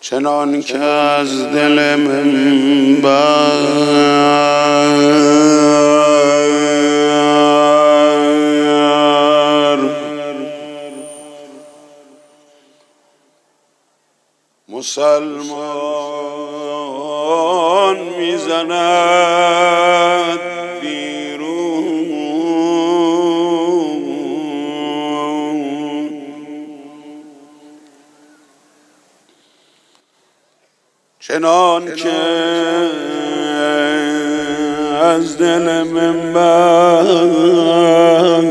چنان که از دل من مسلمان میزند بیرون، چنان که از دل من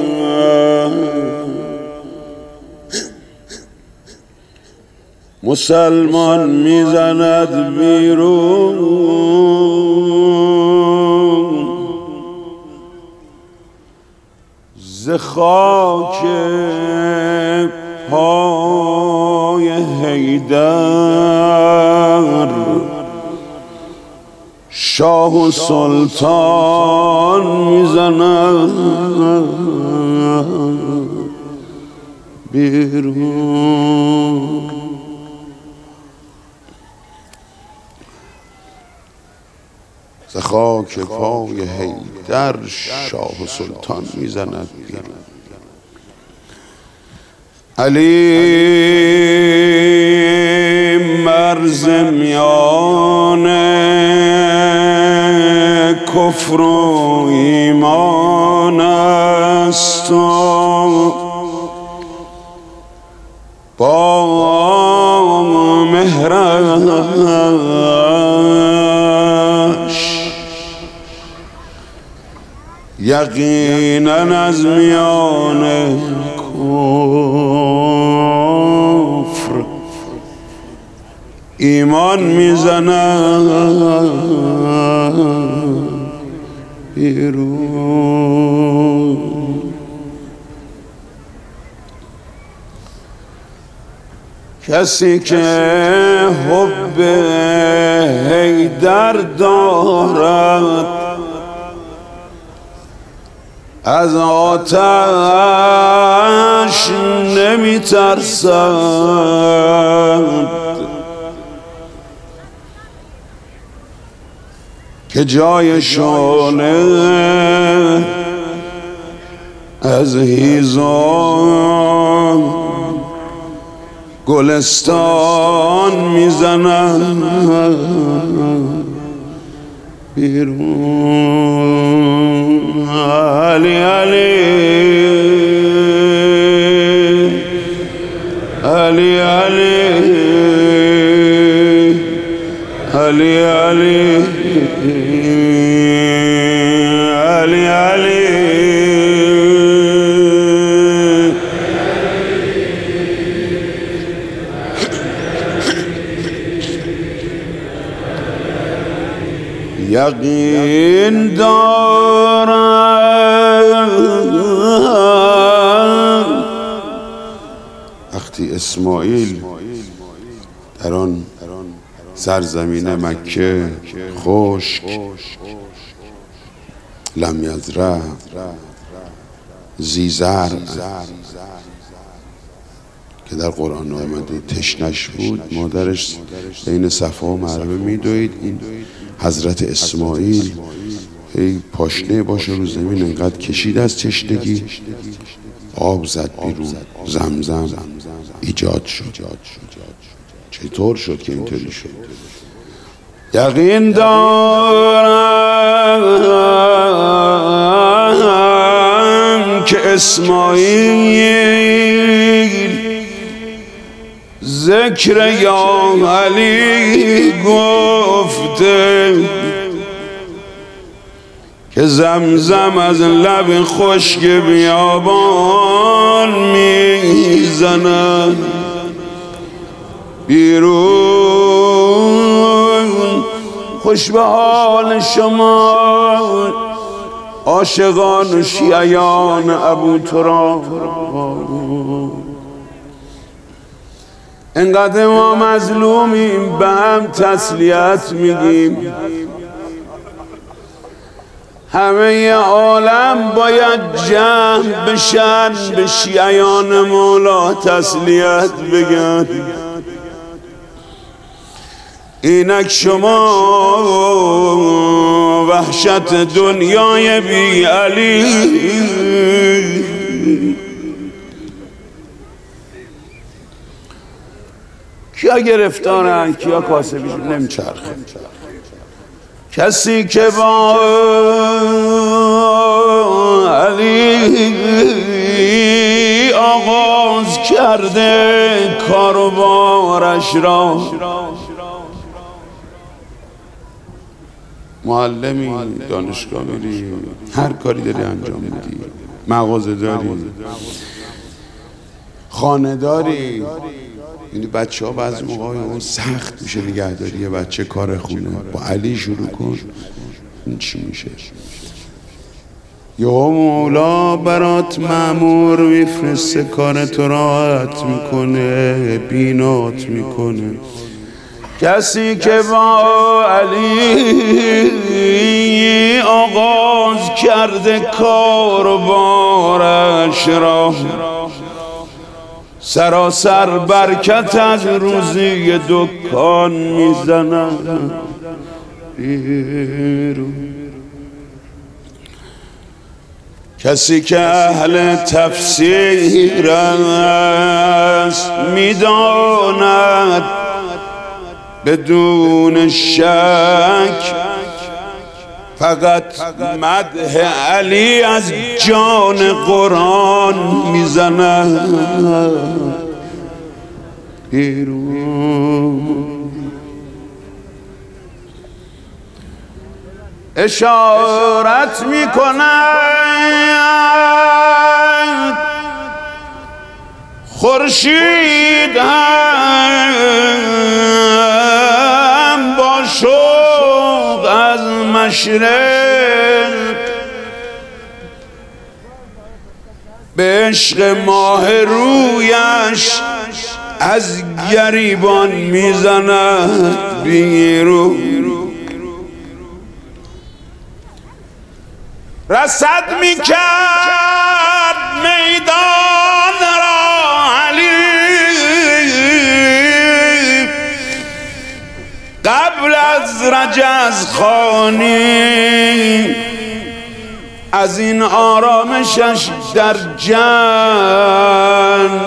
مسلمان میزند بیرون، ز خاک پای حیدر شاه و سلطان میزند بیرون. ز خاک پای حیدر شاه و سلطان میزند بیرون. علی مرز میان کفر و ایمان است و با مهرش یقینا از میان کفر ایمان میزند بیرون. کسی که حب حیدر دارد از آتش نمی ترسد که جای شعله از هیزم گلستان میزنند بیرون. علی علی علی علی علی علی علی یقین دارم وقتی اسماعیل در آن سرزمین مکه خشک لم یزرع زیزر که در قرآن آمده تشنش بود، مادرش بین صفا و مروه میدوید. این حضرت اسماعیل ای پاشنه باشه رو زمین انقدر کشید از تشنگی آب زد بیرون، زمزم ایجاد شد. چطور شد که اینطوری شد؟ یقین دارم که اسماعیل ذکر یا علی گفته که زمزم از لب خشک بیابان میزند بیرون. خوش به حال شما عاشقان و شیعیان ابو تراب، انقدر ما مظلومیم به هم تسلیت میگیم. همه عالم باید جمع بشن به شیعیان مولا تسلیت بگن. اینک شما وحشت دنیای بی علی، کیا گرفتارن کیا کاسبیشون نمیچرخه. کسی که با علی آغاز کرده کاروبارش را، معلمی، دانشگاه میری، هر کاری داری انجام میدی، مغازه داری، خانه داری. یعنی بچه ها بعضی موقع سخت میشه نگهداری یه بچه کار خونه. با علی شروع کن، این چی میشه؟ یا مولا برات مأمور میفرسته، کار تو راحت میکنه، بینات میکنه. کسی که با علی آغاز کرده کاروبارش را، سراسر برکت از روزی دکان میزنن. کسی که اهل تفسیر است میداند بدون شک، فقط مدح علی از جان قرآن میزند. اشارت میکند خورشید هم با شوق از مشرق، به عشق ماه رویش از گریبان میزند بیرون. رصد میکرد میدان را علی، قبل از رجز خوانی، از این آرامشش در جنگ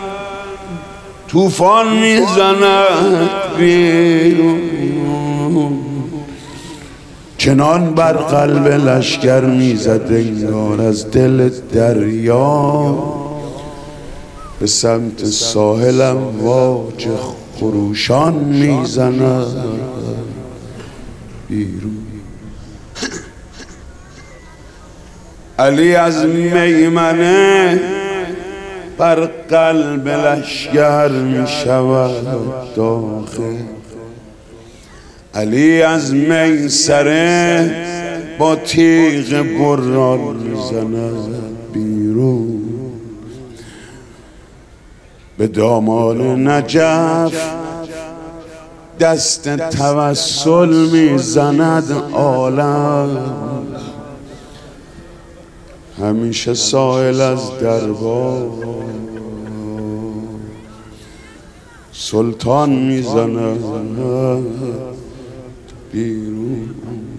طوفان میزند بیرون. چنان بر قلب لشکر میزد انگار از دل دریا، به سمت ساحلم واج خروشان میزند بیرون. علی از میمنه بر قلب لشکر میشود داخل، علی از میسره با تیغ بران میزند بیرون. به دامان نجف دست توسل میزند عالم، همیشه سائل از دربار سلطان میزند بیرون.